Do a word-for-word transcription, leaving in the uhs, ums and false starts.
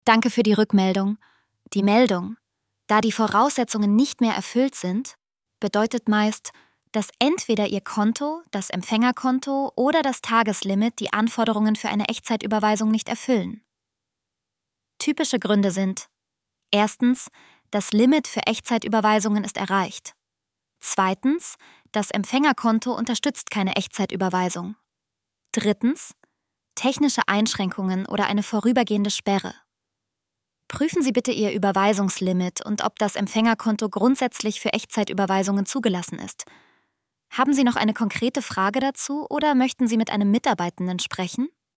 Danke für die Rückmeldung. Die Meldung, da die Voraussetzungen nicht mehr erfüllt sind, bedeutet meist, dass entweder Ihr Konto, das Empfängerkonto oder das Tageslimit die Anforderungen für eine Echtzeitüberweisung nicht erfüllen. Typische Gründe sind: Erstens, das Limit für Echtzeitüberweisungen ist erreicht. Zweitens, das Empfängerkonto unterstützt keine Echtzeitüberweisung. Drittens, technische Einschränkungen oder eine vorübergehende Sperre. Prüfen Sie bitte Ihr Überweisungslimit und ob das Empfängerkonto grundsätzlich für Echtzeitüberweisungen zugelassen ist. Haben Sie noch eine konkrete Frage dazu oder möchten Sie mit einem Mitarbeitenden sprechen?